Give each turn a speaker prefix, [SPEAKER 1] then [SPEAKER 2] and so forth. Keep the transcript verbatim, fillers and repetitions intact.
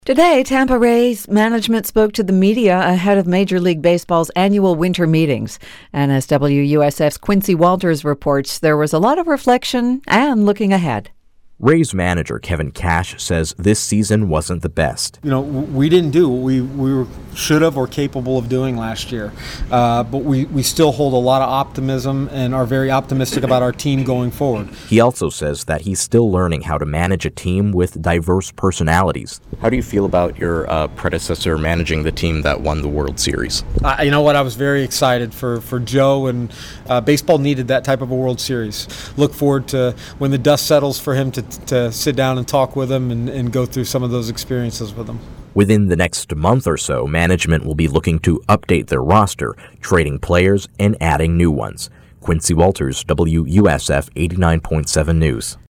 [SPEAKER 1] Today, Tampa Rays management spoke to the media ahead of Major League Baseball's annual winter meetings. And as W U S F's Quincy Walters reports, there was a lot of reflection and looking ahead.
[SPEAKER 2] Rays manager Kevin Cash says this season wasn't the best.
[SPEAKER 3] You know, we didn't do what we, we were, should have or capable of doing last year. Uh, but we, we still hold a lot of optimism and are very optimistic about our team going forward.
[SPEAKER 2] He also says that he's still learning how to manage a team with diverse personalities.
[SPEAKER 4] How do you feel about your uh, predecessor managing the team that won the World Series?
[SPEAKER 3] Uh, you know what? I was very excited for, for Joe, and uh, baseball needed that type of a World Series. Look forward to when the dust settles for him to to sit down and talk with him and, and go through some of those experiences with him.
[SPEAKER 2] Within the next month or so, management will be looking to update their roster, trading players and adding new ones. Quincy Walters, W U S F eighty-nine point seven News.